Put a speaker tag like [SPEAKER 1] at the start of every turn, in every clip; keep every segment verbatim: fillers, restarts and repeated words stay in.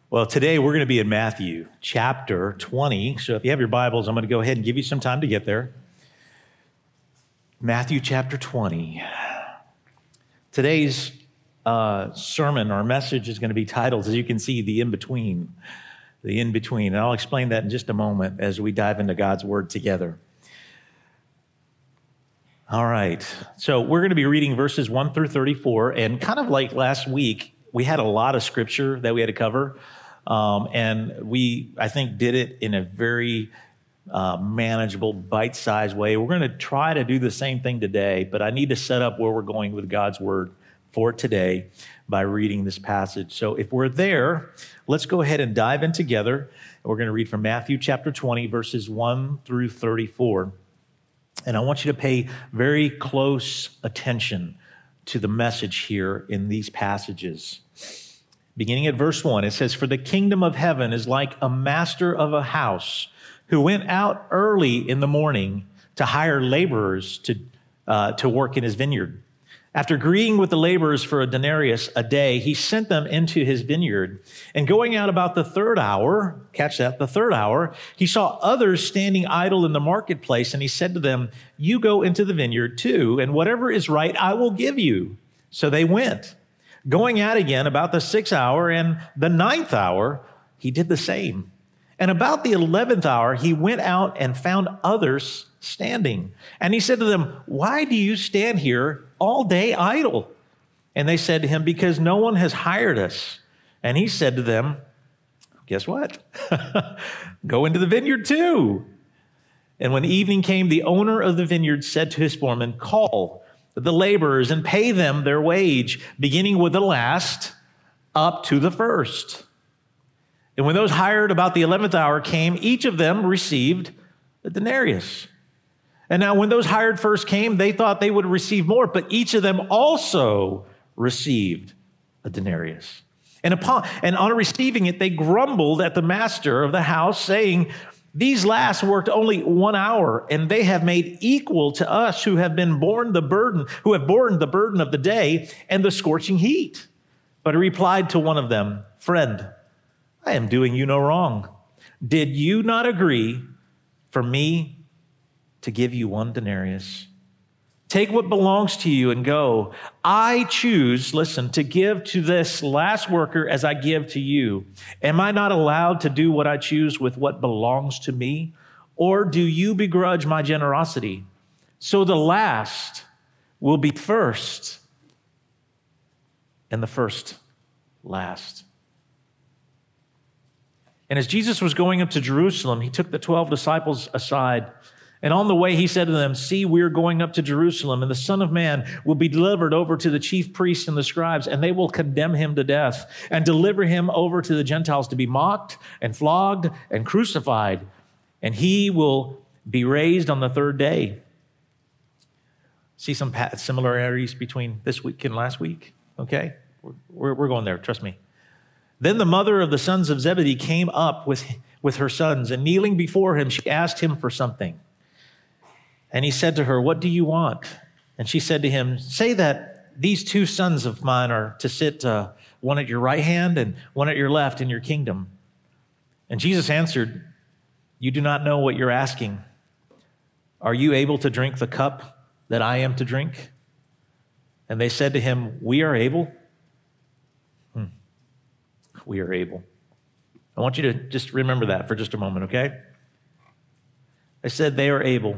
[SPEAKER 1] Well, today we're going to be in Matthew chapter twenty. So if you have your Bibles, I'm going to go ahead and give you some time to get there. Matthew chapter twenty. Today's uh, sermon or message is going to be titled, as you can see, The In-Between. The In-Between. And I'll explain that in just a moment as we dive into God's Word together. All right. So we're going to be reading verses one through thirty-four. And kind of like last week, we had a lot of scripture that we had to cover. Um, and we, I think, did it in a very uh, manageable, bite-sized way. We're going to try to do the same thing today, but I need to set up where we're going with God's Word for today by reading this passage. So if we're there, let's go ahead and dive in together. We're going to read from Matthew chapter twenty, verses one through thirty-four. And I want you to pay very close attention to the message here in these passages. Beginning at verse one, it says, "For the kingdom of heaven is like a master of a house who went out early in the morning to hire laborers to, uh, to work in his vineyard. After agreeing with the laborers for a denarius a day, he sent them into his vineyard. And going out about the third hour," catch that, the third hour, "he saw others standing idle in the marketplace, and he said to them, 'You go into the vineyard too, and whatever is right I will give you.' So they went. Going out again about the sixth hour and the ninth hour, he did the same. And about the eleventh hour, he went out and found others standing. And he said to them, 'Why do you stand here all day idle?' And they said to him, 'Because no one has hired us.' And he said to them, 'Guess what? Go into the vineyard too.' And when evening came, the owner of the vineyard said to his foreman, 'Call the laborers and pay them their wage, beginning with the last up to the first.' And when those hired about the eleventh hour came, each of them received a denarius. And now when those hired first came, they thought they would receive more, but each of them also received a denarius. And upon and on receiving it, they grumbled at the master of the house, saying, 'These last worked only one hour, and they have made equal to us who have been borne the burden, who have borne the burden of the day and the scorching heat.' But he replied to one of them, 'Friend, I am doing you no wrong. Did you not agree for me to give you one denarius? Take what belongs to you and go. I choose,' listen, 'to give to this last worker as I give to you. Am I not allowed to do what I choose with what belongs to me? Or do you begrudge my generosity? So the last will be first, and the first last.' And as Jesus was going up to Jerusalem, he took the twelve disciples aside. And on the way, he said to them, 'See, we are going up to Jerusalem, and the Son of Man will be delivered over to the chief priests and the scribes, and they will condemn him to death and deliver him over to the Gentiles to be mocked and flogged and crucified. And he will be raised on the third day.'" See some similarities between this week and last week? Okay? We're, we're going there, trust me. "Then the mother of the sons of Zebedee came up with, with her sons, and kneeling before him, she asked him for something. And he said to her, 'What do you want?' And she said to him, 'Say that these two sons of mine are to sit uh, one at your right hand and one at your left in your kingdom.' And Jesus answered, 'You do not know what you're asking. Are you able to drink the cup that I am to drink?' And they said to him, 'We are able.'" Hmm. We are able. I want you to just remember that for just a moment, okay? I said they are able.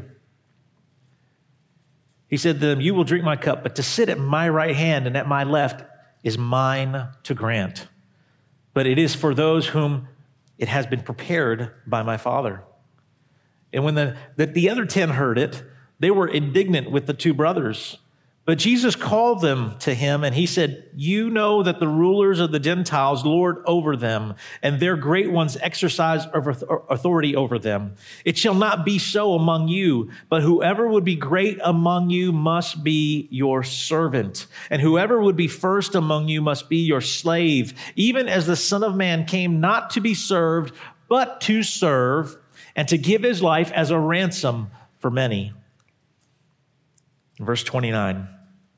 [SPEAKER 1] He said to them, "You will drink my cup, but to sit at my right hand and at my left is mine to grant. But it is for those whom it has been prepared by my Father." And when the, the, the other ten heard it, they were indignant with the two brothers. But Jesus called them to him, and he said, "You know that the rulers of the Gentiles lord over them, and their great ones exercise authority over them. It shall not be so among you, but whoever would be great among you must be your servant, and whoever would be first among you must be your slave, even as the Son of Man came not to be served, but to serve, and to give his life as a ransom for many." Verse twenty-nine.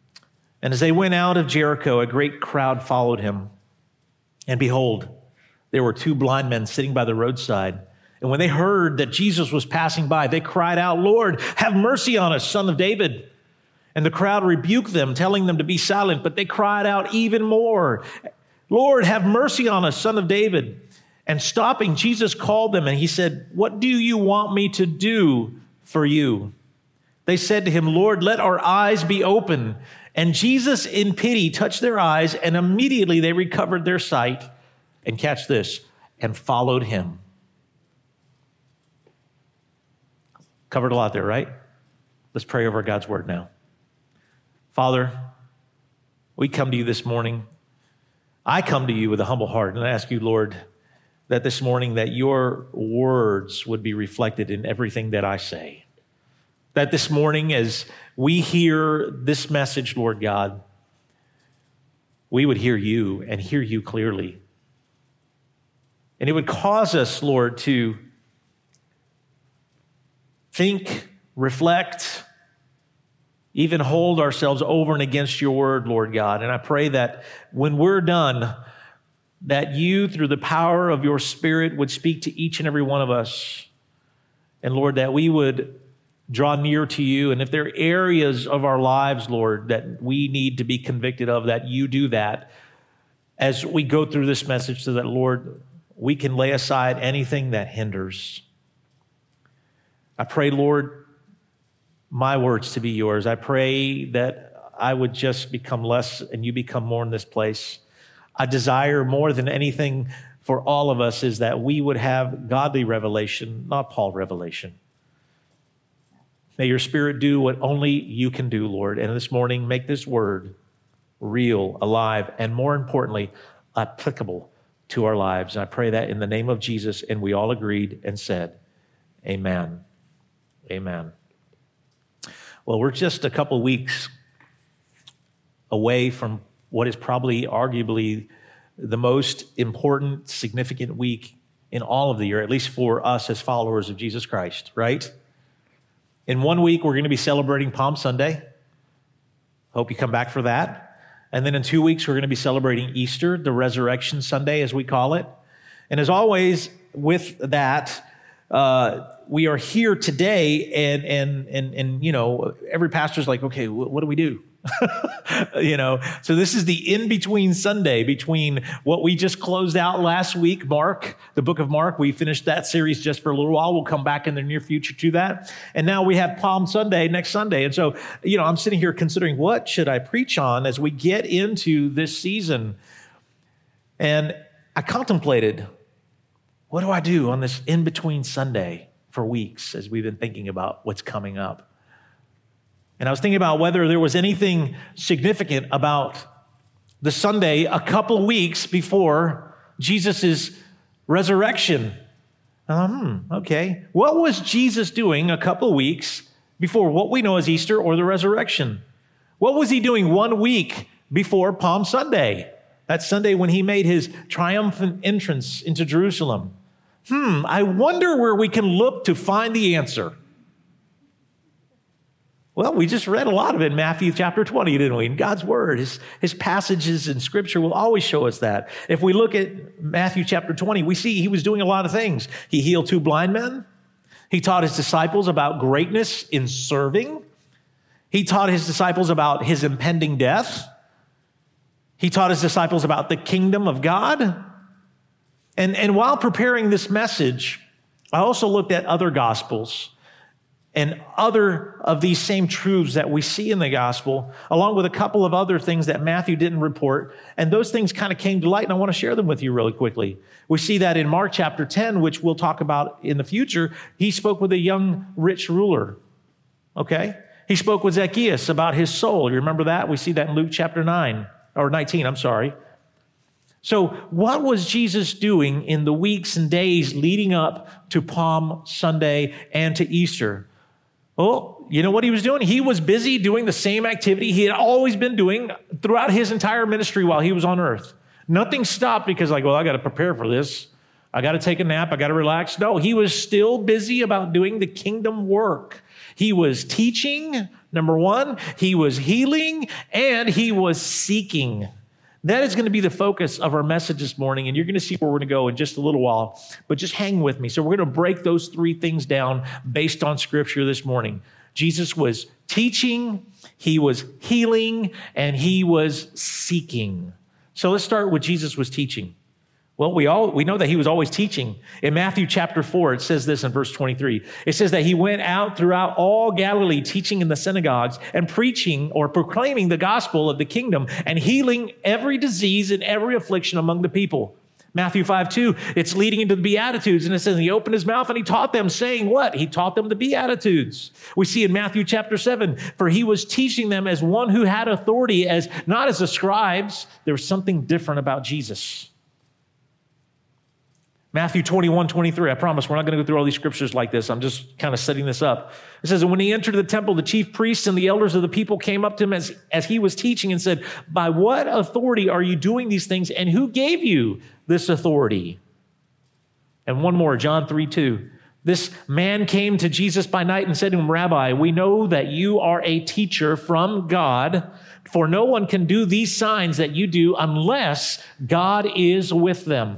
[SPEAKER 1] "And as they went out of Jericho, a great crowd followed him. And behold, there were two blind men sitting by the roadside. And when they heard that Jesus was passing by, they cried out, "Lord, have mercy on us, Son of David." And the crowd rebuked them, telling them to be silent, but they cried out even more, "Lord, have mercy on us, Son of David." And stopping, Jesus called them and he said, "What do you want me to do for you?" They said to him, "Lord, let our eyes be open." And Jesus, in pity, touched their eyes, and immediately they recovered their sight. And catch this, and followed him. Covered a lot there, right? Let's pray over God's word now. Father, we come to you this morning. I come to you with a humble heart, and I ask you, Lord, that this morning that your words would be reflected in everything that I say. That this morning as we hear this message, Lord God, we would hear you and hear you clearly. And it would cause us, Lord, to think, reflect, even hold ourselves over and against your word, Lord God. And I pray that when we're done, that you, through the power of your Spirit, would speak to each and every one of us. And Lord, that we would draw near to you. And if there are areas of our lives, Lord, that we need to be convicted of, that you do that as we go through this message so that, Lord, we can lay aside anything that hinders. I pray, Lord, my words to be yours. I pray that I would just become less and you become more in this place. I desire more than anything for all of us is that we would have godly revelation, not Paul revelation. May your Spirit do what only you can do, Lord. And this morning, make this word real, alive, and more importantly, applicable to our lives. And I pray that in the name of Jesus, and we all agreed and said, amen. Amen. Well, we're just a couple weeks away from what is probably arguably the most important, significant week in all of the year, at least for us as followers of Jesus Christ, right? In one week, we're going to be celebrating Palm Sunday. Hope you come back for that. And then in two weeks, we're going to be celebrating Easter, the Resurrection Sunday, as we call it. And as always, with that, uh, we are here today, and and and and you know, every pastor's like, okay, wh- what do we do? you know, so this is the in-between Sunday between what we just closed out last week, Mark, the book of Mark. We finished that series just for a little while. We'll come back in the near future to that. And now we have Palm Sunday next Sunday. And so, you know, I'm sitting here considering what should I preach on as we get into this season. And I contemplated, what do I do on this in-between Sunday for weeks as we've been thinking about what's coming up? And I was thinking about whether there was anything significant about the Sunday a couple weeks before Jesus' resurrection. Um, okay. What was Jesus doing a couple weeks before what we know as Easter or the resurrection? What was he doing one week before Palm Sunday? That Sunday when he made his triumphant entrance into Jerusalem. Hmm, I wonder where we can look to find the answer. Well, we just read a lot of it in Matthew chapter twenty, didn't we? In God's word, his, his passages in scripture will always show us that. If we look at Matthew chapter twenty, we see he was doing a lot of things. He healed two blind men. He taught his disciples about greatness in serving. He taught his disciples about his impending death. He taught his disciples about the kingdom of God. And, and while preparing this message, I also looked at other gospels and other of these same truths that we see in the gospel, along with a couple of other things that Matthew didn't report. And those things kind of came to light, and I want to share them with you really quickly. We see that in Mark chapter ten, which we'll talk about in the future. He spoke with a young rich ruler, okay? He spoke with Zacchaeus about his soul. You remember that? We see that in Luke chapter nine, or nineteen, I'm sorry. So what was Jesus doing in the weeks and days leading up to Palm Sunday and to Easter? Well, you know what he was doing? He was busy doing the same activity he had always been doing throughout his entire ministry while he was on earth. Nothing stopped because like, well, I got to prepare for this. I got to take a nap. I got to relax. No, he was still busy about doing the kingdom work. He was teaching, number one. He was healing, and he was seeking. That is going to be the focus of our message this morning, and you're going to see where we're going to go in just a little while, but just hang with me. So we're going to break those three things down based on Scripture this morning. Jesus was teaching, he was healing, and he was seeking. So let's start with Jesus was teaching. Well, we all we know that he was always teaching. In Matthew chapter four, it says this in verse twenty-three. It says that he went out throughout all Galilee, teaching in the synagogues and preaching or proclaiming the gospel of the kingdom and healing every disease and every affliction among the people. Matthew five two, it's leading into the Beatitudes, and it says he opened his mouth and he taught them, saying what? He taught them the Beatitudes. We see in Matthew chapter seven, for he was teaching them as one who had authority, as not as the scribes. There was something different about Jesus. Matthew twenty-one, twenty-three, I promise we're not going to go through all these scriptures like this. I'm just kind of setting this up. It says, and when he entered the temple, the chief priests and the elders of the people came up to him as, as he was teaching and said, by what authority are you doing these things, and who gave you this authority? And one more, John three, two. This man came to Jesus by night and said to him, Rabbi, we know that you are a teacher from God, for no one can do these signs that you do unless God is with them.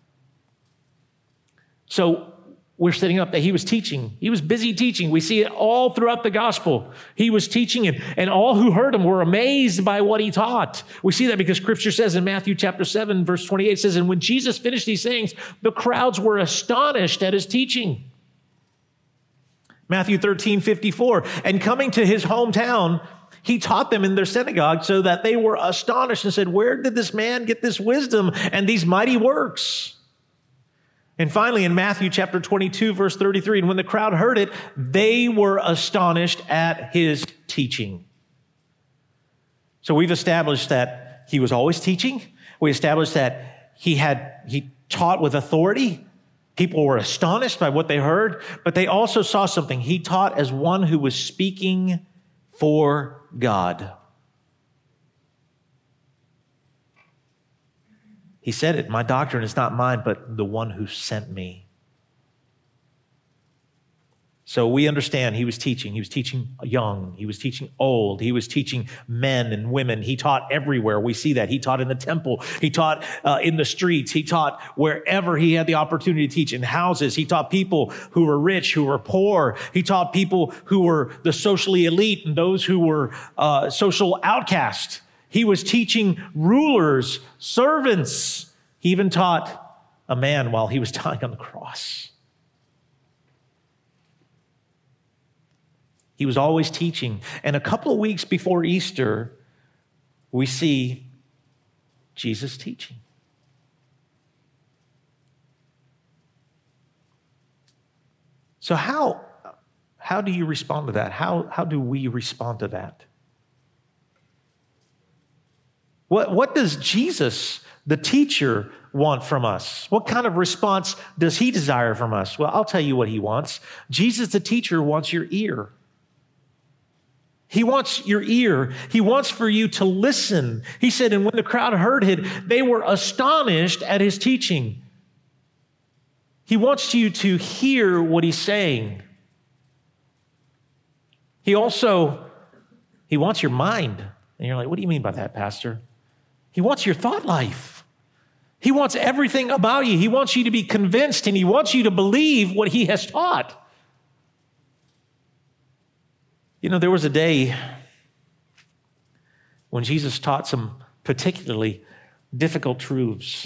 [SPEAKER 1] So we're setting up that he was teaching. He was busy teaching. We see it all throughout the gospel. He was teaching, and, and all who heard him were amazed by what he taught. We see that because scripture says in Matthew chapter seven, verse twenty-eight, says, and when Jesus finished these sayings, the crowds were astonished at his teaching. Matthew thirteen, fifty-four, and coming to his hometown, he taught them in their synagogue so that they were astonished and said, where did this man get this wisdom and these mighty works? And finally, in Matthew chapter twenty-two, verse thirty-three, and when the crowd heard it, they were astonished at his teaching. So we've established that he was always teaching. We established that he had, he taught with authority. People were astonished by what they heard, but they also saw something. He taught as one who was speaking for God. He said it, my doctrine is not mine, but the one who sent me. So we understand he was teaching. He was teaching young. He was teaching old. He was teaching men and women. He taught everywhere. We see that. He taught in the temple. He taught uh, in the streets. He taught wherever he had the opportunity to teach, in houses. He taught people who were rich, who were poor. He taught people who were the socially elite and those who were uh, social outcasts. He was teaching rulers, servants. He even taught a man while he was dying on the cross. He was always teaching. And a couple of weeks before Easter, we see Jesus teaching. So how, how do you respond to that? How, how do we respond to that? What, what does Jesus, the teacher, want from us? What kind of response does he desire from us? Well, I'll tell you what he wants. Jesus, the teacher, wants your ear. He wants your ear. He wants for you to listen. He said, and when the crowd heard it, they were astonished at his teaching. He wants you to hear what he's saying. He also, he wants your mind. And you're like, what do you mean by that, Pastor? He wants your thought life. He wants everything about you. He wants you to be convinced, and he wants you to believe what he has taught. You know, there was a day when Jesus taught some particularly difficult truths.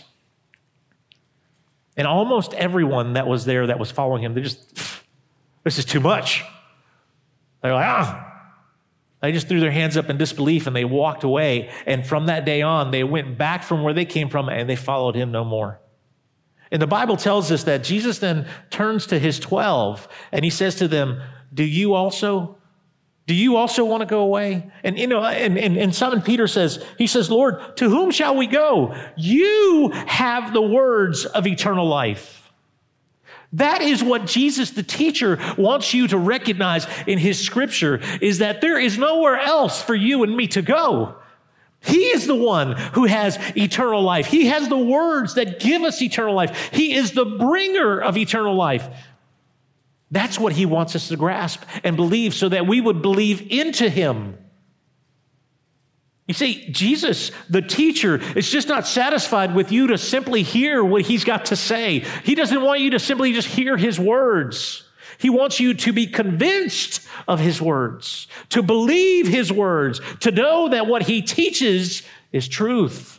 [SPEAKER 1] And almost everyone that was there that was following him, they just, this is too much. They're like, ah. They just threw their hands up in disbelief and they walked away. And from that day on, they went back from where they came from and they followed him no more. And the Bible tells us that Jesus then turns to his twelve and he says to them, do you also, do you also want to go away? And, you know, and, and, and Simon Peter says, he says, Lord, to whom shall we go? You have the words of eternal life. That is what Jesus, the teacher, wants you to recognize in his scripture, is that there is nowhere else for you and me to go. He is the one who has eternal life. He has the words that give us eternal life. He is the bringer of eternal life. That's what he wants us to grasp and believe so that we would believe into him. You see, Jesus, the teacher, is just not satisfied with you to simply hear what he's got to say. He doesn't want you to simply just hear his words. He wants you to be convinced of his words, to believe his words, to know that what he teaches is truth.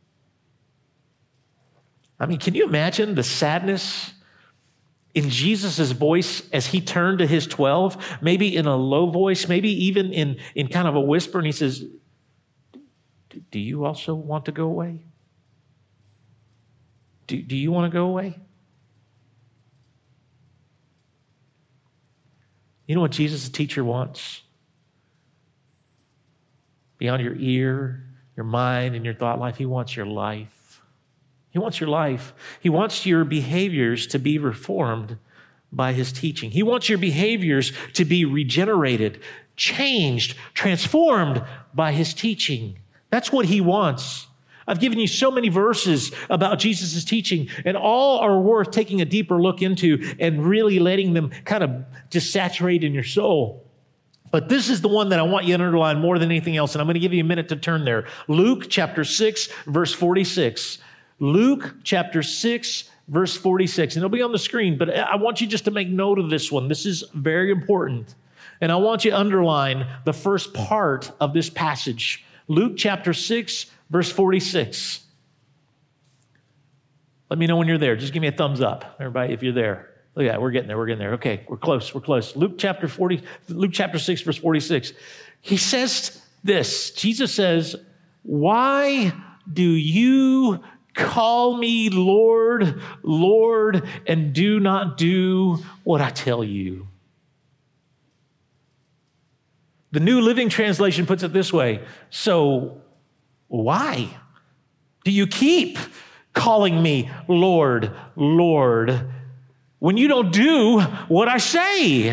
[SPEAKER 1] I mean, can you imagine the sadness in Jesus' voice as he turned to his twelve, maybe in a low voice, maybe even in, in kind of a whisper, and he says, do you also want to go away? Do, do you want to go away? You know what Jesus, the teacher, wants? Beyond your ear, your mind, and your thought life, he wants your life. He wants your life. He wants your behaviors to be reformed by his teaching. He wants your behaviors to be regenerated, changed, transformed by his teaching. That's what he wants. I've given you so many verses about Jesus' teaching, and all are worth taking a deeper look into and really letting them kind of just saturate in your soul. But this is the one that I want you to underline more than anything else, and I'm going to give you a minute to turn there. Luke chapter six, verse forty-six. Luke chapter six, verse forty-six. And it'll be on the screen, but I want you just to make note of this one. This is very important. And I want you to underline the first part of this passage. Luke chapter six, verse forty-six. Let me know when you're there. Just give me a thumbs up, everybody, if you're there. Look at that. We're getting there. We're getting there. Okay, we're close. We're close. Luke chapter forty, Luke chapter six, verse forty-six. He says this. Jesus says, "Why do you call me Lord, Lord, and do not do what I tell you?" The New Living Translation puts it this way. So why do you keep calling me Lord, Lord, when you don't do what I say?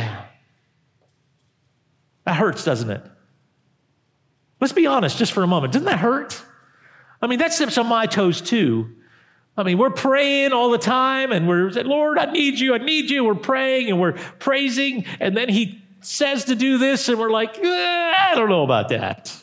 [SPEAKER 1] That hurts, doesn't it? Let's be honest just for a moment. Doesn't that hurt? I mean, that steps on my toes too. I mean, we're praying all the time and we're saying, Lord, I need you, I need you. We're praying and we're praising, and then he says to do this, and we're like, eh, I don't know about that.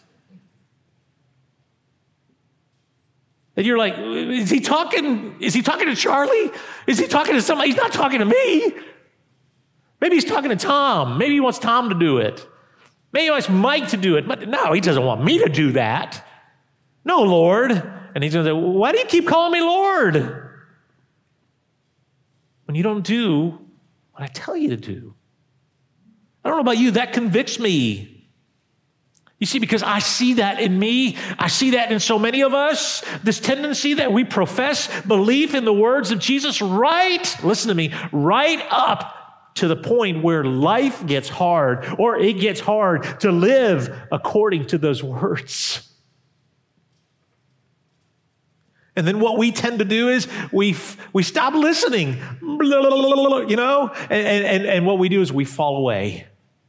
[SPEAKER 1] And you're like, is he talking? Is he talking to Charlie? Is he talking to somebody? He's not talking to me. Maybe he's talking to Tom. Maybe he wants Tom to do it. Maybe he wants Mike to do it. But no, he doesn't want me to do that. No, Lord. And he's going to say, why do you keep calling me Lord when you don't do what I tell you to do? I don't know about you, that convicts me. You see, because I see that in me. I see that in so many of us. This tendency that we profess belief in the words of Jesus right, listen to me, right up to the point where life gets hard, or it gets hard to live according to those words. And then what we tend to do is we we stop listening, you know, and, and, and what we do is we fall away.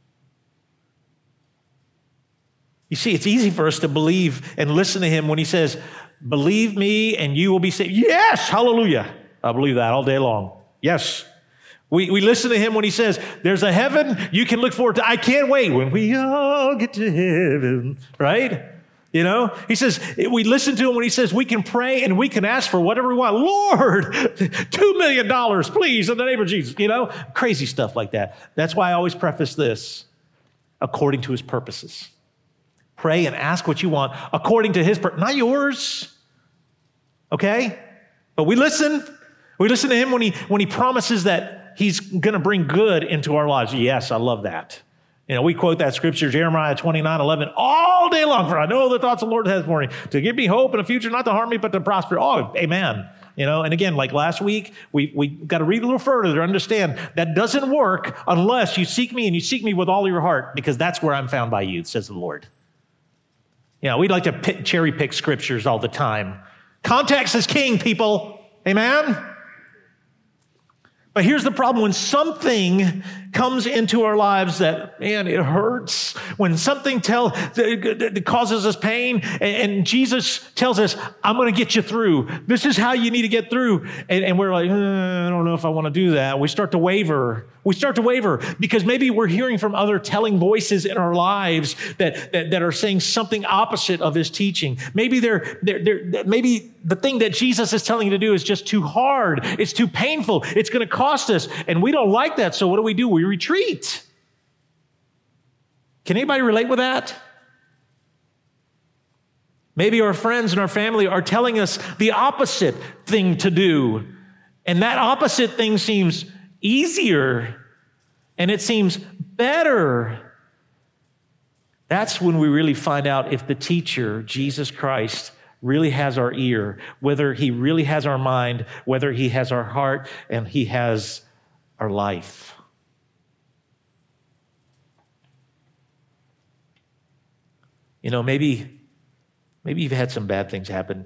[SPEAKER 1] You see, it's easy for us to believe and listen to him when he says, believe me and you will be saved. Yes, hallelujah. I believe that all day long. Yes. We, we listen to him when he says, there's a heaven you can look forward to. I can't wait when we all get to heaven, right? You know, he says, we listen to him when he says we can pray and we can ask for whatever we want. Lord, two million dollars, please, in the name of Jesus. You know, crazy stuff like that. That's why I always preface this, according to his purposes. Pray and ask what you want according to his purpose, not yours. Okay? But we listen. We listen to him when he, when he promises that he's going to bring good into our lives. Yes, I love that. You know, we quote that scripture, Jeremiah twenty-nine eleven, all day long. For I know the thoughts the Lord has for me, to give me hope in a future, not to harm me, but to prosper. Oh, amen. You know, and again, like last week, we we got to read a little further to understand that doesn't work unless you seek me and you seek me with all your heart, because that's where I'm found by you, says the Lord. You know, we like to pick, cherry pick scriptures all the time. Context is king, people. Amen? But here's the problem. When something comes into our lives that, man, it hurts, when something tell, that causes us pain, and, and Jesus tells us, I'm going to get you through. This is how you need to get through. And, and we're like, eh, I don't know if I want to do that. We start to waver. We start to waver because maybe we're hearing from other telling voices in our lives that, that, that are saying something opposite of his teaching. Maybe they're, they're, they're, maybe the thing that Jesus is telling you to do is just too hard. It's too painful. It's going to cost us. And we don't like that. So what do we do? We retreat. Can anybody relate with that? Maybe our friends and our family are telling us the opposite thing to do. And that opposite thing seems easier, and it seems better. That's when we really find out if the teacher, Jesus Christ, really has our ear, whether he really has our mind, whether he has our heart, and he has our life. You know, maybe, maybe you've had some bad things happen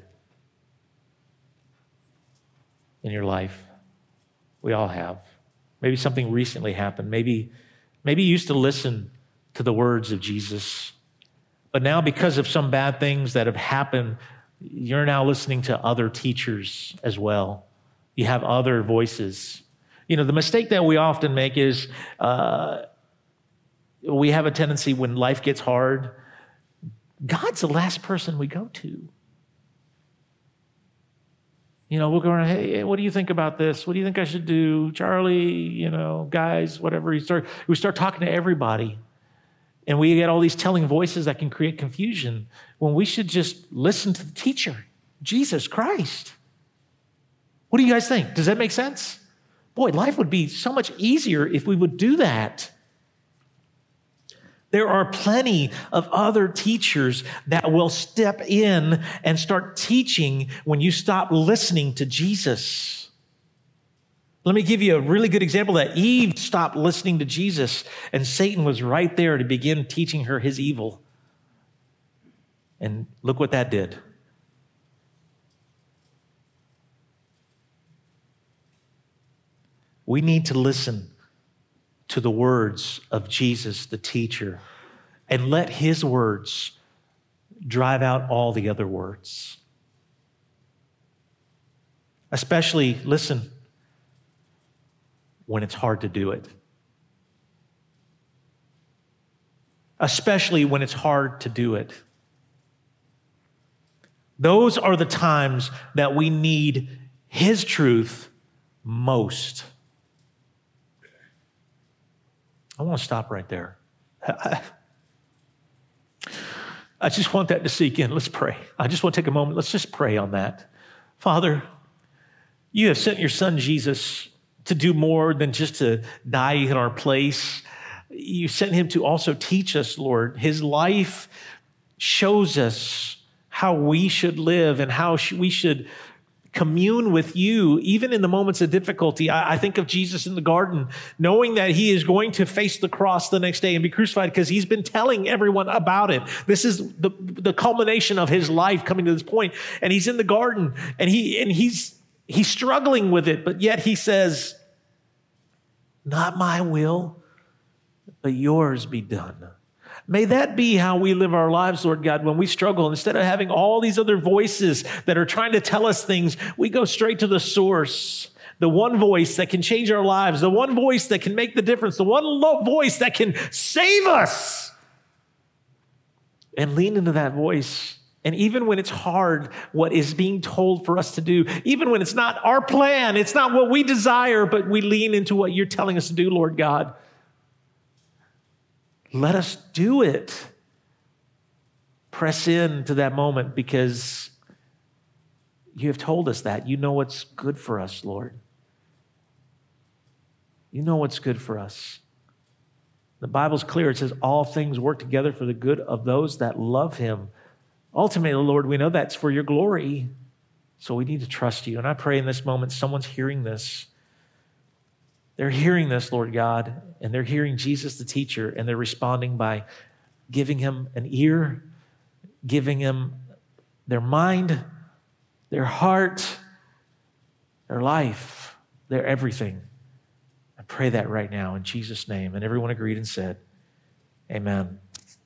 [SPEAKER 1] in your life. We all have. Maybe something recently happened. Maybe, maybe you used to listen to the words of Jesus, but now because of some bad things that have happened, you're now listening to other teachers as well. You have other voices. You know, the mistake that we often make is uh, we have a tendency when life gets hard, God's the last person we go to. You know, we'll go around, hey, what do you think about this? What do you think I should do? Charlie, you know, guys, whatever. We start, we start talking to everybody. And we get all these telling voices that can create confusion when we should just listen to the teacher, Jesus Christ. What do you guys think? Does that make sense? Boy, life would be so much easier if we would do that. There are plenty of other teachers that will step in and start teaching when you stop listening to Jesus. Let me give you a really good example that Eve stopped listening to Jesus, and Satan was right there to begin teaching her his evil. And look what that did. We need to listen to the words of Jesus, the teacher, and let his words drive out all the other words. Especially, listen, when it's hard to do it. Especially when it's hard to do it. Those are the times that we need his truth most. I want to stop right there. I, I just want that to sink in. Let's pray. I just want to take a moment. Let's just pray on that. Father, you have sent your son Jesus to do more than just to die in our place. You sent him to also teach us, Lord. His life shows us how we should live and how we should commune with you, even in the moments of difficulty. I, I think of Jesus in the garden, knowing that he is going to face the cross the next day and be crucified because he's been telling everyone about it. This is the, the culmination of his life coming to this point. And he's in the garden and he and he's he's struggling with it, but yet he says, not my will, but yours be done. May that be how we live our lives, Lord God, when we struggle. Instead of having all these other voices that are trying to tell us things, we go straight to the source, the one voice that can change our lives, the one voice that can make the difference, the one voice that can save us. And lean into that voice. And even when it's hard, what is being told for us to do, even when it's not our plan, it's not what we desire, but we lean into what you're telling us to do, Lord God. Let us do it. Press into that moment because you have told us that. You know what's good for us, Lord. You know what's good for us. The Bible's clear. It says all things work together for the good of those that love him. Ultimately, Lord, we know that's for your glory. So we need to trust you. And I pray in this moment, someone's hearing this. They're hearing this, Lord God, and they're hearing Jesus, the teacher, and they're responding by giving him an ear, giving him their mind, their heart, their life, their everything. I pray that right now in Jesus' name. And everyone agreed and said, amen.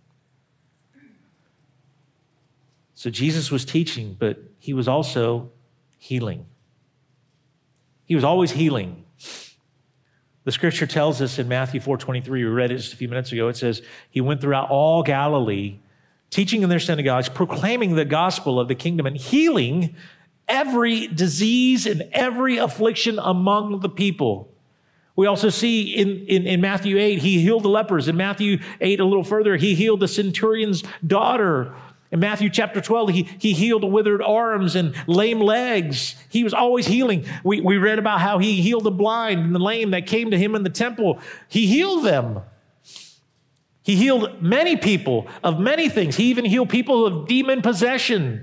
[SPEAKER 1] So Jesus was teaching, but he was also healing. He was always healing. The scripture tells us in Matthew four twenty-three, we read it just a few minutes ago, it says, he went throughout all Galilee, teaching in their synagogues, proclaiming the gospel of the kingdom and healing every disease and every affliction among the people. We also see in, in, in Matthew eight, he healed the lepers. In Matthew eight, a little further, he healed the centurion's daughter. In Matthew chapter twelve, he, he healed withered arms and lame legs. He was always healing. We, we read about how he healed the blind and the lame that came to him in the temple. He healed them. He healed many people of many things. He even healed people of demon possession.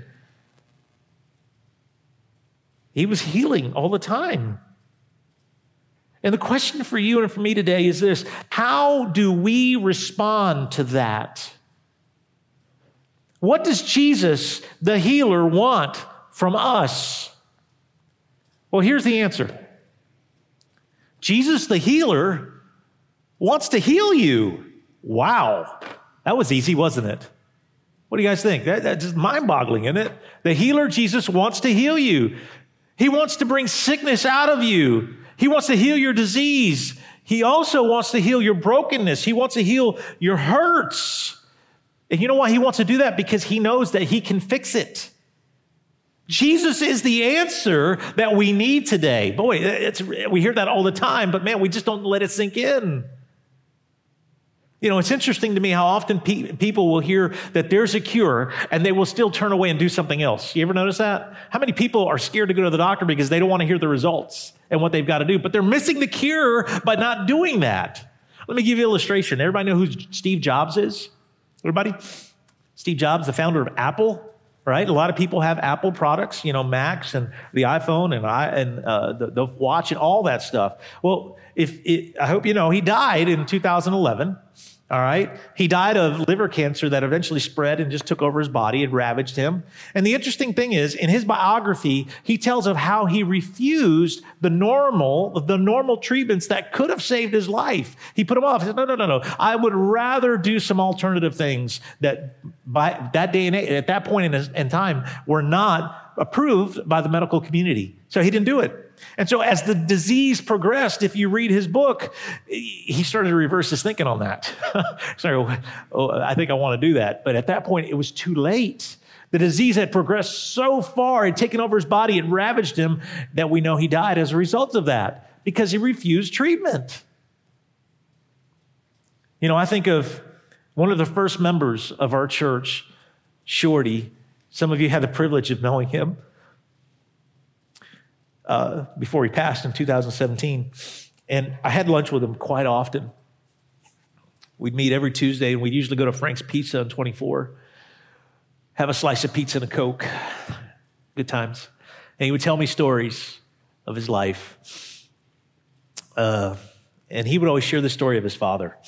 [SPEAKER 1] He was healing all the time. And the question for you and for me today is this: how do we respond to that? What does Jesus, the healer, want from us? Well, here's the answer. Jesus, the healer, wants to heal you. Wow. That was easy, wasn't it? What do you guys think? That, that's just mind-boggling, isn't it? The healer, Jesus, wants to heal you. He wants to bring sickness out of you. He wants to heal your disease. He also wants to heal your brokenness. He wants to heal your hurts. And you know why he wants to do that? Because he knows that he can fix it. Jesus is the answer that we need today. Boy, it's, we hear that all the time, but man, we just don't let it sink in. You know, it's interesting to me how often pe- people will hear that there's a cure and they will still turn away and do something else. You ever notice that? How many people are scared to go to the doctor because they don't want to hear the results and what they've got to do, but they're missing the cure by not doing that. Let me give you an illustration. Everybody know who Steve Jobs is? Everybody? Steve Jobs, the founder of Apple, right? A lot of people have Apple products, you know, Macs and the iPhone and, I, and uh, the, the watch and all that stuff. Well, if it, I hope you know, he died in two thousand eleven. All right. He died of liver cancer that eventually spread and just took over his body and ravaged him. And the interesting thing is, in his biography, he tells of how he refused the normal, the normal treatments that could have saved his life. He put them off. He said, no, no, no, no. I would rather do some alternative things that by that day and age, at that point in, his, in time were not approved by the medical community. So he didn't do it. And so as the disease progressed, if you read his book, he started to reverse his thinking on that. so oh, I think I want to do that. But at that point, it was too late. The disease had progressed so far, it had taken over his body and ravaged him that we know he died as a result of that because he refused treatment. You know, I think of one of the first members of our church, Shorty. Some of you had the privilege of knowing him. Uh, before he passed in two thousand seventeen. And I had lunch with him quite often. We'd meet every Tuesday, and we'd usually go to Frank's Pizza on twenty-four, have a slice of pizza and a Coke. Good times. And he would tell me stories of his life. Uh, and he would always share the story of his father,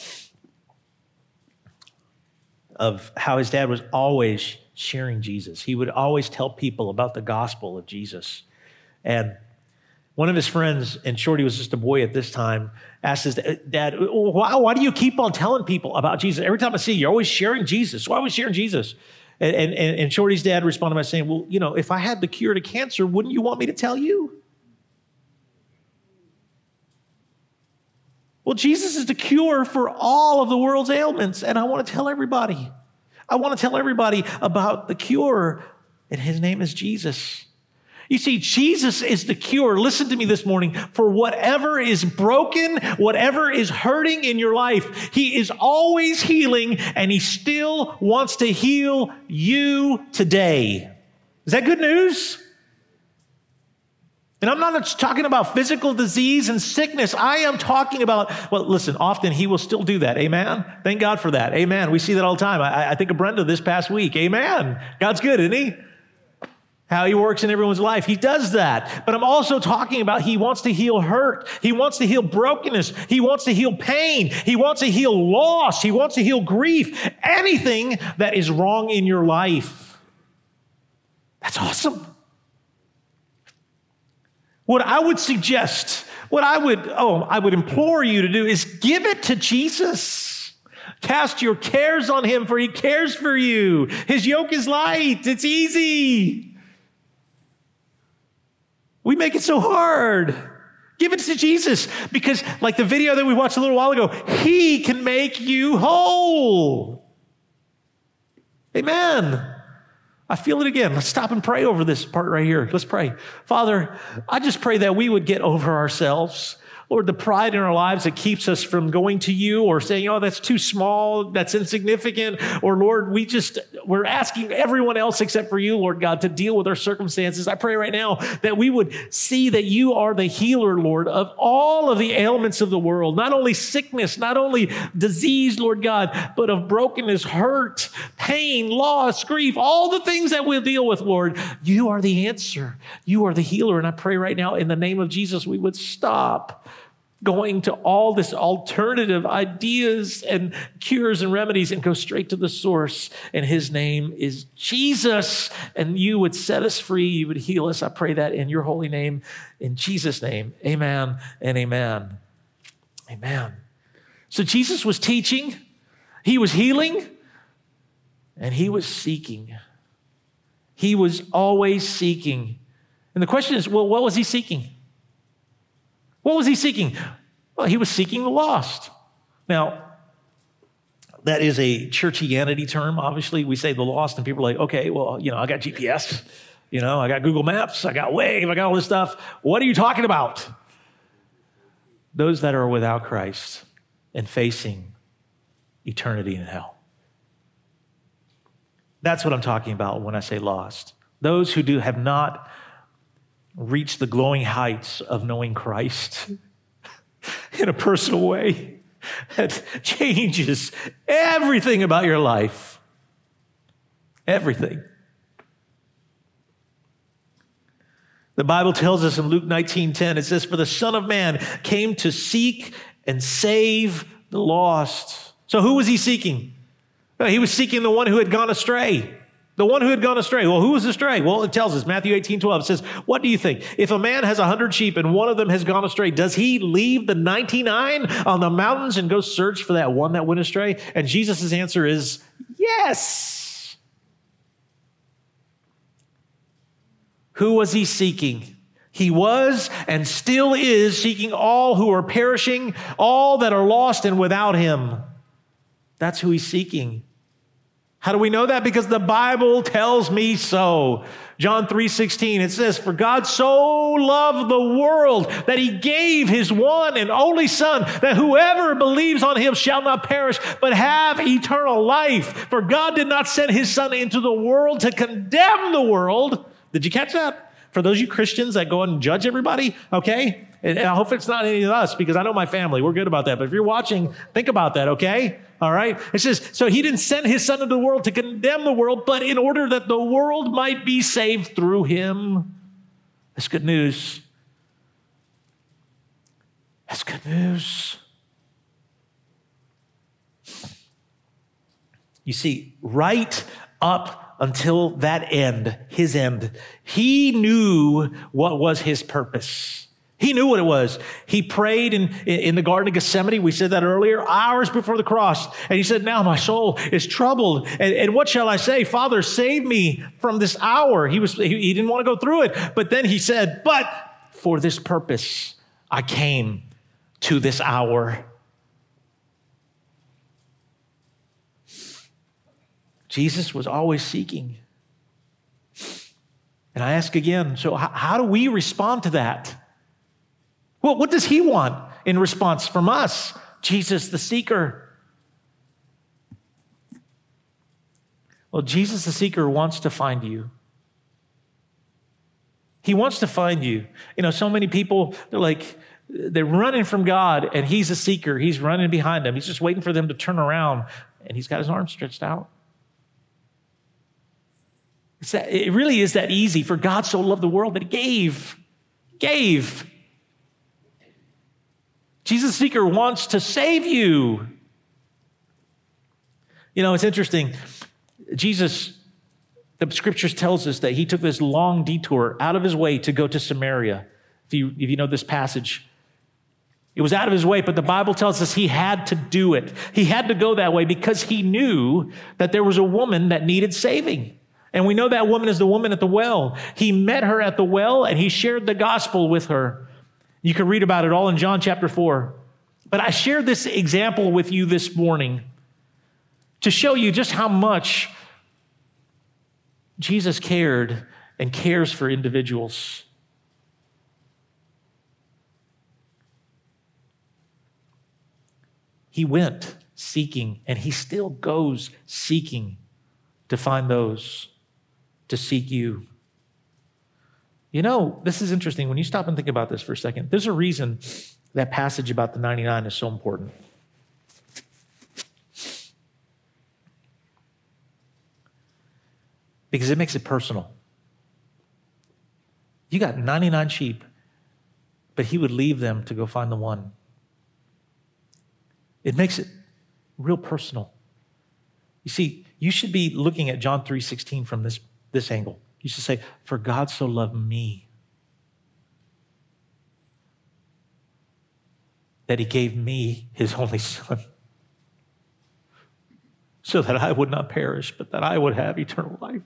[SPEAKER 1] of how his dad was always sharing Jesus. He would always tell people about the gospel of Jesus. And one of his friends, and Shorty was just a boy at this time, asked his dad, why, why do you keep on telling people about Jesus? Every time I see you, you're always sharing Jesus. Why are we sharing Jesus? And, and, and Shorty's dad responded by saying, well, you know, if I had the cure to cancer, wouldn't you want me to tell you? Well, Jesus is the cure for all of the world's ailments, and I want to tell everybody. I want to tell everybody about the cure, and his name is Jesus. You see, Jesus is the cure. Listen to me this morning. For whatever is broken, whatever is hurting in your life, he is always healing, and he still wants to heal you today. Is that good news? And I'm not just talking about physical disease and sickness. I am talking about, well, listen, often he will still do that. Amen. Thank God for that. Amen. We see that all the time. I, I think of Brenda this past week. Amen. God's good, isn't he? How he works in everyone's life. He does that. But I'm also talking about he wants to heal hurt. He wants to heal brokenness. He wants to heal pain. He wants to heal loss. He wants to heal grief. Anything that is wrong in your life. That's awesome. What I would suggest, what I would, oh, I would implore you to do is give it to Jesus. Cast your cares on him, for he cares for you. His yoke is light. It's easy. We make it so hard. Give it to Jesus, because like the video that we watched a little while ago, he can make you whole. Amen. I feel it again. Let's stop and pray over this part right here. Let's pray. Father, I just pray that we would get over ourselves. Lord, the pride in our lives that keeps us from going to you or saying, oh, that's too small, that's insignificant. Or Lord, we just, we're asking everyone else except for you, Lord God, to deal with our circumstances. I pray right now that we would see that you are the healer, Lord, of all of the ailments of the world. Not only sickness, not only disease, Lord God, but of brokenness, hurt, pain, loss, grief, all the things that we'll deal with, Lord. You are the answer. You are the healer. And I pray right now in the name of Jesus, we would stop going to all this alternative ideas and cures and remedies and go straight to the source. And his name is Jesus. And you would set us free. You would heal us. I pray that in your holy name, in Jesus' name. Amen and amen. Amen. So Jesus was teaching, he was healing, and he was seeking. He was always seeking. And the question is, well, what was he seeking? What was he seeking? Well, he was seeking the lost. Now, that is a churchianity term. Obviously, we say the lost, and people are like, okay, well, you know, I got G P S, you know, I got Google Maps, I got Wave, I got all this stuff. What are you talking about? Those that are without Christ and facing eternity in hell. That's what I'm talking about when I say lost. Those who do have not reach the glowing heights of knowing Christ in a personal way that changes everything about your life. Everything. The Bible tells us in Luke nineteen ten, it says, for the Son of Man came to seek and save the lost. So who was he seeking? He was seeking the one who had gone astray. The one who had gone astray. Well, who was astray? Well, it tells us, Matthew eighteen twelve says, what do you think? If a man has a hundred sheep and one of them has gone astray, does he leave the ninety-nine on the mountains and go search for that one that went astray? And Jesus' answer is yes. Who was he seeking? He was and still is seeking all who are perishing, all that are lost and without him. That's who he's seeking. How do we know that? Because the Bible tells me so. John three sixteen, it says, for God so loved the world that he gave his one and only Son, that whoever believes on him shall not perish, but have eternal life. For God did not send his Son into the world to condemn the world. Did you catch that? For those of you Christians that go and judge everybody, okay? And I hope it's not any of us, because I know my family, we're good about that. But if you're watching, think about that, okay? All right? It says, so he didn't send his Son into the world to condemn the world, but in order that the world might be saved through him. That's good news. That's good news. You see, right up until that end, his end, he knew what was his purpose. He knew what it was. He prayed in, in the Garden of Gethsemane. We said that earlier, hours before the cross. And he said, now my soul is troubled. And, and what shall I say? Father, save me from this hour. He was, he, he didn't want to go through it. But then he said, but for this purpose, I came to this hour. Jesus was always seeking. And I ask again, so how, how do we respond to that? Well, what does he want in response from us? Jesus, the seeker. Well, Jesus, the seeker, wants to find you. He wants to find you. You know, so many people, they're like, they're running from God, and he's a seeker. He's running behind them. He's just waiting for them to turn around, and he's got his arms stretched out. It's that, it really is that easy. For God so loved the world that he gave. Gave. Jesus the seeker wants to save you. You know, it's interesting. Jesus, the scriptures tells us that he took this long detour out of his way to go to Samaria. If you, if you know this passage, it was out of his way, but the Bible tells us he had to do it. He had to go that way because he knew that there was a woman that needed saving. And we know that woman is the woman at the well. He met her at the well and he shared the gospel with her. You can read about it all in John chapter four. But I shared this example with you this morning to show you just how much Jesus cared and cares for individuals. He went seeking, and he still goes seeking to find those to seek you. You know, this is interesting. When you stop and think about this for a second, there's a reason that passage about the ninety-nine is so important. Because it makes it personal. You got ninety-nine sheep, but he would leave them to go find the one. It makes it real personal. You see, you should be looking at John three sixteen from this, this angle. You should say, for God so loved me that he gave me his only son so that I would not perish, but that I would have eternal life.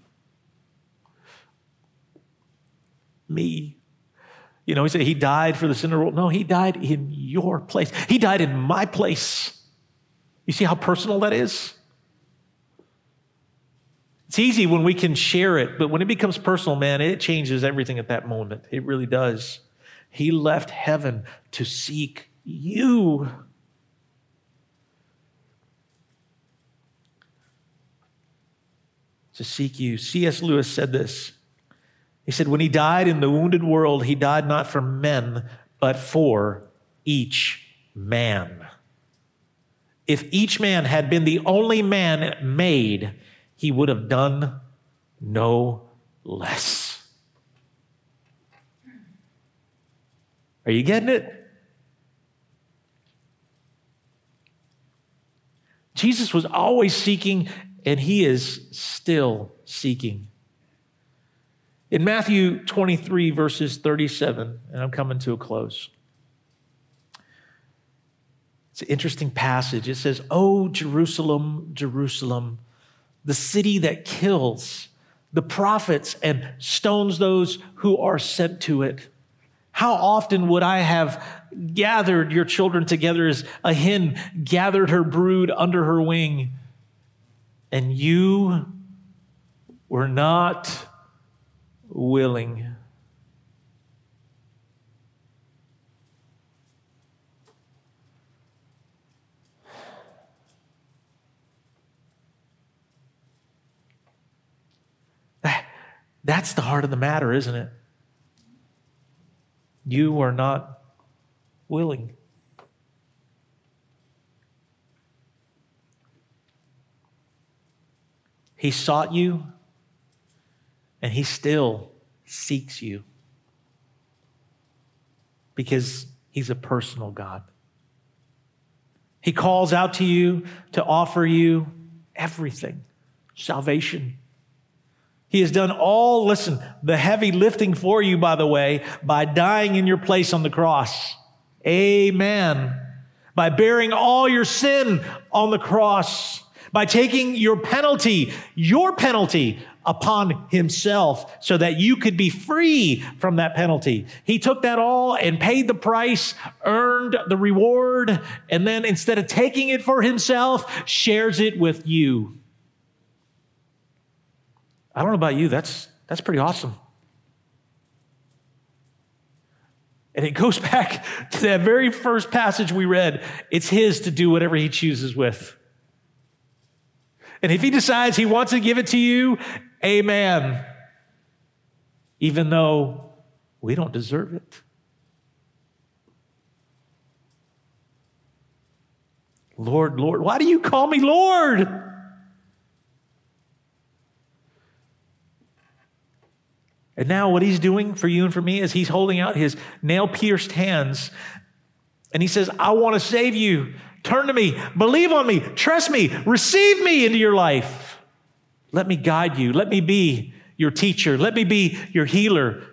[SPEAKER 1] Me. You know, he said he died for the sinner world. No, he died in your place. He died in my place. You see how personal that is? It's easy when we can share it, but when it becomes personal, man, it changes everything at that moment. It really does. He left heaven to seek you. To seek you. C S Lewis said this. He said, when he died in the wounded world, he died not for men, but for each man. If each man had been the only man made, he would have done no less. Are you getting it? Jesus was always seeking, and he is still seeking. In Matthew twenty-three, verses thirty-seven, and I'm coming to a close. It's an interesting passage. It says, "O Jerusalem, Jerusalem, the city that kills the prophets and stones those who are sent to it. How often would I have gathered your children together as a hen gathered her brood under her wing, and you were not willing." That's the heart of the matter, isn't it? You are not willing. He sought you, and he still seeks you because he's a personal God. He calls out to you to offer you everything, salvation. He has done all, listen, the heavy lifting for you, by the way, by dying in your place on the cross. Amen. By bearing all your sin on the cross. By taking your penalty, your penalty, upon himself so that you could be free from that penalty. He took that all and paid the price, earned the reward, and then instead of taking it for himself, shares it with you. I don't know about you, that's, that's pretty awesome. And it goes back to that very first passage we read. It's his to do whatever he chooses with. And if he decides he wants to give it to you, amen. Even though we don't deserve it. Lord, Lord, why do you call me Lord? And now what he's doing for you and for me is he's holding out his nail-pierced hands. And he says, I want to save you. Turn to me. Believe on me. Trust me. Receive me into your life. Let me guide you. Let me be your teacher. Let me be your healer.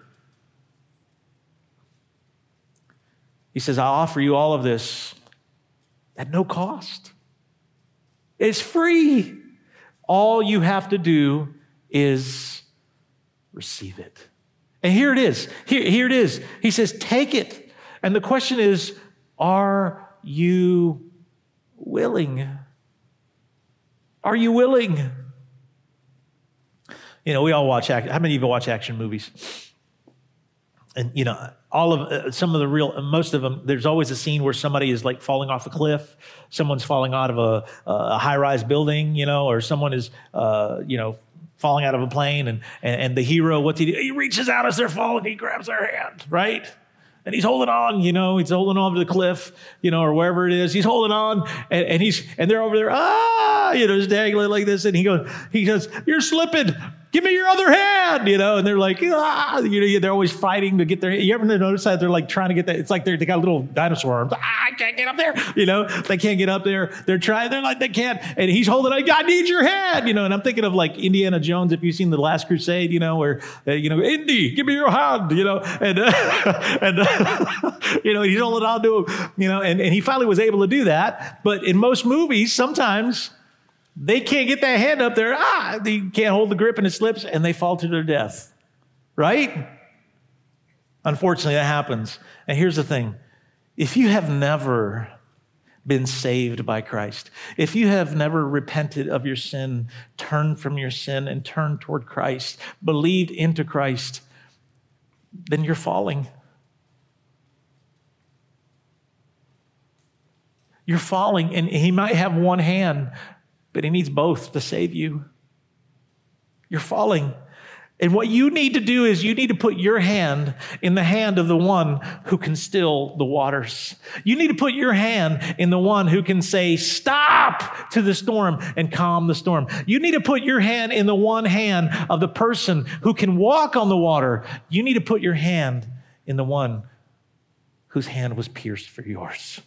[SPEAKER 1] He says, I'll offer you all of this at no cost. It's free. All you have to do is receive it. And here it is. Here, here it is. He says, take it. And the question is, are you willing? Are you willing? You know, we all watch action. How many of you watch action movies? And, you know, all of uh, some of the real, most of them, there's always a scene where somebody is like falling off a cliff. Someone's falling out of a, a high-rise building, you know, or someone is, uh, you know, falling out of a plane. And, and, and the hero, what's he do? He reaches out as they're falling. He grabs their hand, right? And he's holding on, you know, he's holding on to the cliff, you know, or wherever it is. He's holding on, and, and he's, and they're over there, ah, you know, just dangling like this. And he goes, he goes, you're slipping. Give me your other hand, you know, and they're like, ah, you know, they're always fighting to get their, you ever notice that they're like trying to get that, it's like they're, they got a little dinosaur arms, ah, I can't get up there, you know, they can't get up there, they're trying, they're like, they can't, and he's holding, I need your hand, you know, and I'm thinking of like Indiana Jones, if you've seen The Last Crusade, you know, where, uh, you know, Indy, give me your hand, you know, and, uh, and uh, you know, he's holding on to him, you know, and, and he finally was able to do that, but in most movies, sometimes, they can't get that hand up there. Ah, they can't hold the grip and it slips and they fall to their death. Right? Unfortunately, that happens. And here's the thing. If you have never been saved by Christ, if you have never repented of your sin, turned from your sin and turned toward Christ, believed into Christ, then you're falling. You're falling, and he might have one hand, but he needs both to save you. You're falling. And what you need to do is you need to put your hand in the hand of the one who can still the waters. You need to put your hand in the one who can say, stop to the storm and calm the storm. You need to put your hand in the one hand of the person who can walk on the water. You need to put your hand in the one whose hand was pierced for yours.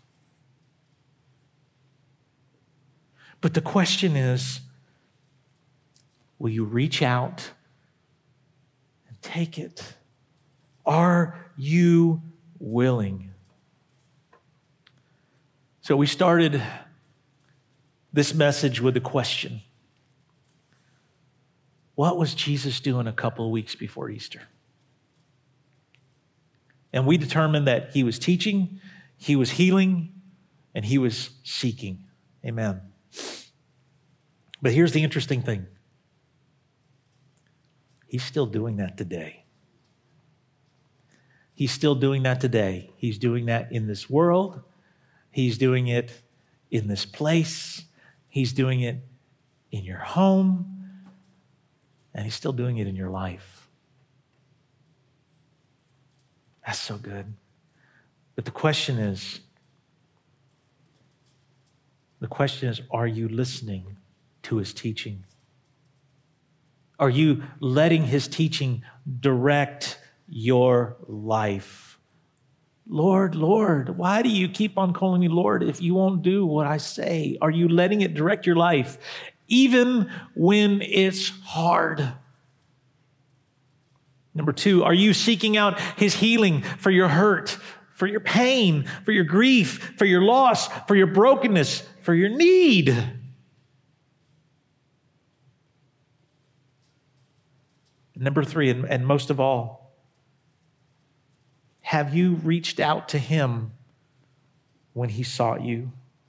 [SPEAKER 1] But the question is, will you reach out and take it? Are you willing? So we started this message with a question. What was Jesus doing a couple of weeks before Easter? And we determined that he was teaching, he was healing, and he was seeking. Amen. But here's the interesting thing. He's still doing that today. He's still doing that today. He's doing that in this world. He's doing it in this place. He's doing it in your home. And he's still doing it in your life. That's so good. But the question is, the question is, are you listening to his teaching? Are you letting his teaching direct your life? Lord, Lord, why do you keep on calling me Lord if you won't do what I say? Are you letting it direct your life, even when it's hard? Number two, are you seeking out his healing for your hurt, for your pain, for your grief, for your loss, for your brokenness, for your need? Number three, and, and most of all, have you reached out to him when he sought you?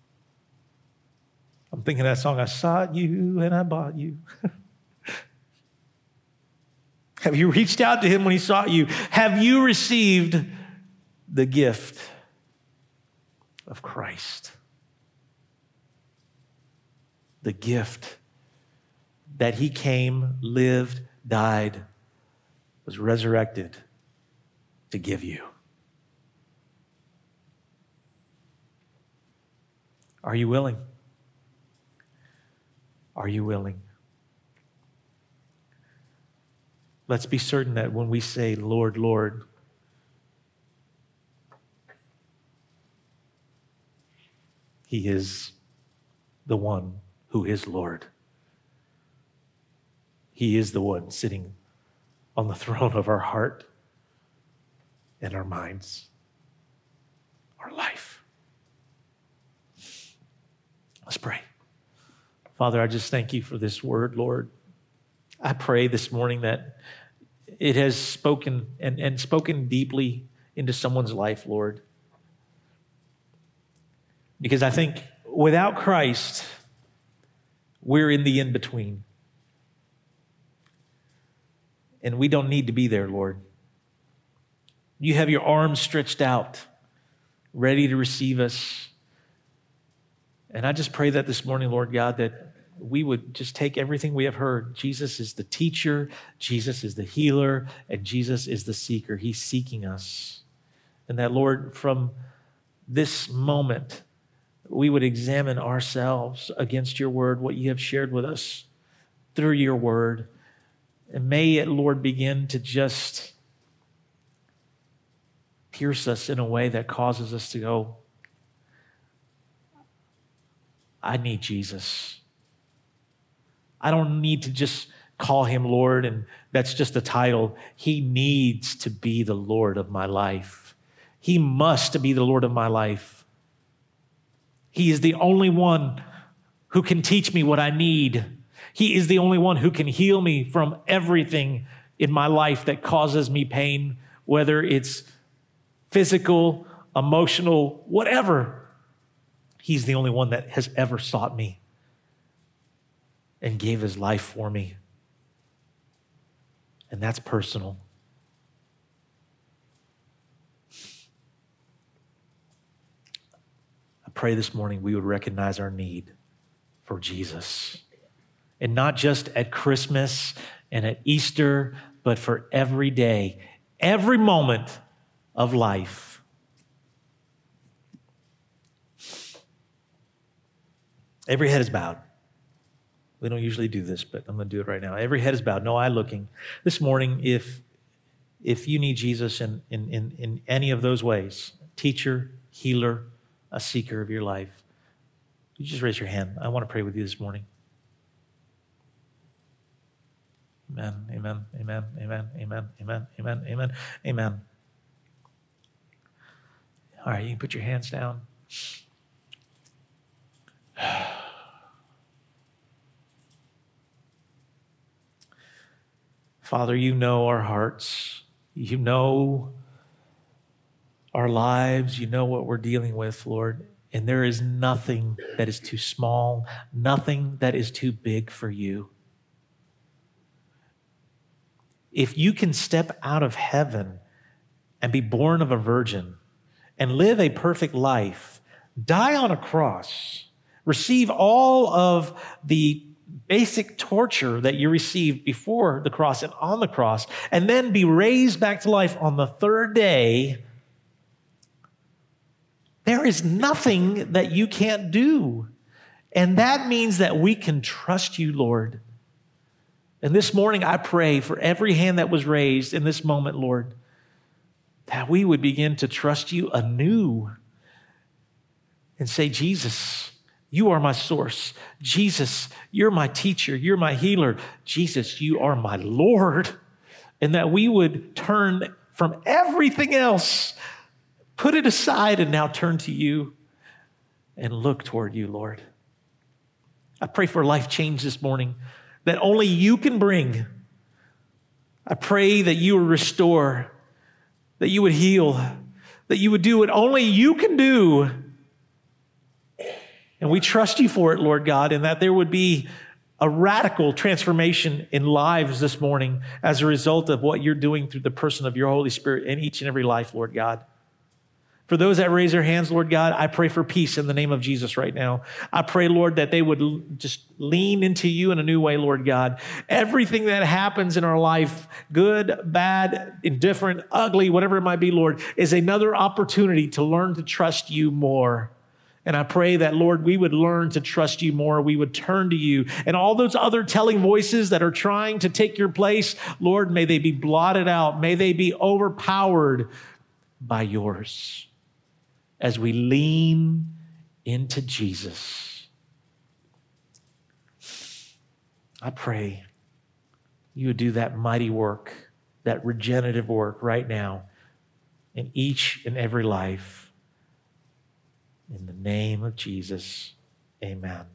[SPEAKER 1] I'm thinking of that song, I sought you and I bought you. Have you reached out to him when he sought you? Have you received the gift of Christ? The gift that he came, lived, died, was resurrected to give you. Are you willing? Are you willing? Let's be certain that when we say, Lord, Lord, he is the one who is Lord. He is the one sitting on the throne of our heart and our minds, our life. Let's pray. Father, I just thank you for this word, Lord. I pray this morning that it has spoken and, and spoken deeply into someone's life, Lord. Because I think without Christ, we're in the in-between. And we don't need to be there, Lord. You have your arms stretched out, ready to receive us. And I just pray that this morning, Lord God, that we would just take everything we have heard. Jesus is the teacher, Jesus is the healer, and Jesus is the seeker. He's seeking us. And that, Lord, from this moment, we would examine ourselves against your word, what you have shared with us through your word. And may it, Lord, begin to just pierce us in a way that causes us to go, I need Jesus. I don't need to just call him Lord, and that's just a title. He needs to be the Lord of my life. He must be the Lord of my life. He is the only one who can teach me what I need. He is the only one who can heal me from everything in my life that causes me pain, whether it's physical, emotional, whatever. He's the only one that has ever sought me and gave his life for me. And that's personal. I pray this morning we would recognize our need for Jesus. And not just at Christmas and at Easter, but for every day, every moment of life. Every head is bowed. We don't usually do this, but I'm going to do it right now. Every head is bowed, no eye looking. This morning, if if you need Jesus in, in, in, in any of those ways, teacher, healer, a seeker of your life, you just raise your hand. I want to pray with you this morning. Amen, amen, amen, amen, amen, amen, amen, amen, amen. All right, you can put your hands down. Father, you know our hearts. You know our lives. You know what we're dealing with, Lord. And there is nothing that is too small, nothing that is too big for you. If you can step out of heaven and be born of a virgin and live a perfect life, die on a cross, receive all of the basic torture that you received before the cross and on the cross, and then be raised back to life on the third day, there is nothing that you can't do. And that means that we can trust you, Lord. And this morning, I pray for every hand that was raised in this moment, Lord, that we would begin to trust you anew and say, Jesus, you are my source. Jesus, you're my teacher. You're my healer. Jesus, you are my Lord. And that we would turn from everything else, put it aside, and now turn to you and look toward you, Lord. I pray for life change this morning that only you can bring. I pray that you would restore, that you would heal, that you would do what only you can do. And we trust you for it, Lord God, and that there would be a radical transformation in lives this morning as a result of what you're doing through the person of your Holy Spirit in each and every life, Lord God. For those that raise their hands, Lord God, I pray for peace in the name of Jesus right now. I pray, Lord, that they would l- just lean into you in a new way, Lord God. Everything that happens in our life, good, bad, indifferent, ugly, whatever it might be, Lord, is another opportunity to learn to trust you more. And I pray that, Lord, we would learn to trust you more. We would turn to you. And all those other telling voices that are trying to take your place, Lord, may they be blotted out. May they be overpowered by yours as we lean into Jesus. I pray you would do that mighty work, that regenerative work right now in each and every life. In the name of Jesus, amen.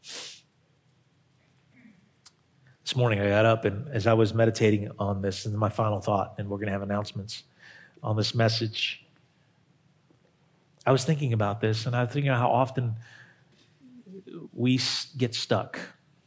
[SPEAKER 1] This morning I got up, and as I was meditating on this, and my final thought, and we're going to have announcements on this message, I was thinking about this, and I was thinking about how often we get stuck.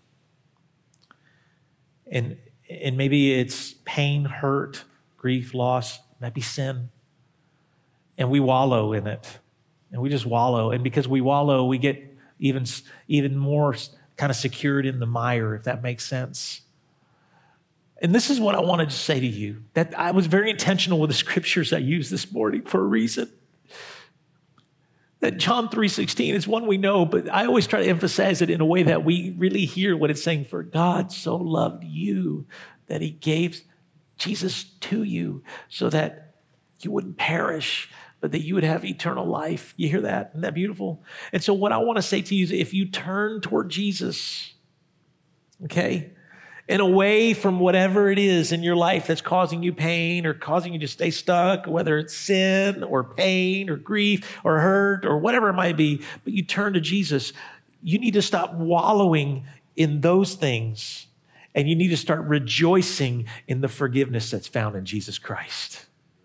[SPEAKER 1] And, and maybe it's pain, hurt, grief, loss, maybe sin. And we wallow in it. And we just wallow. And because we wallow, we get even, even more kind of secured in the mire, if that makes sense. And this is what I wanted to say to you, that I was very intentional with the scriptures I used this morning for a reason. That John three sixteen is one we know, but I always try to emphasize it in a way that we really hear what it's saying. For God so loved you that he gave Jesus to you so that you wouldn't perish, but that you would have eternal life. You hear that? Isn't that beautiful? And so what I want to say to you is if you turn toward Jesus, okay, and away from whatever it is in your life that's causing you pain or causing you to stay stuck, whether it's sin or pain or grief or hurt or whatever it might be, but you turn to Jesus, you need to stop wallowing in those things, and you need to start rejoicing in the forgiveness that's found in Jesus Christ.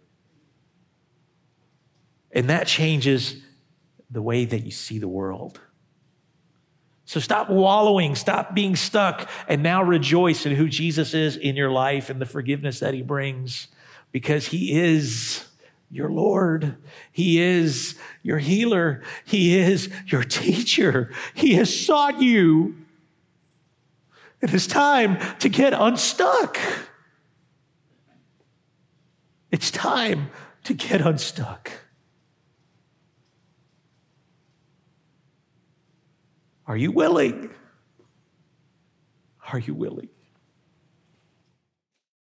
[SPEAKER 1] And that changes the way that you see the world. So stop wallowing, stop being stuck, and now rejoice in who Jesus is in your life and the forgiveness that he brings, because he is your Lord. He is your healer. He is your teacher. He has sought you. It is time to get unstuck. It's time to get unstuck. Are you willing? Are you willing?